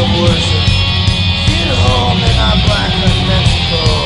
of worship. Feet home in our black Mexico.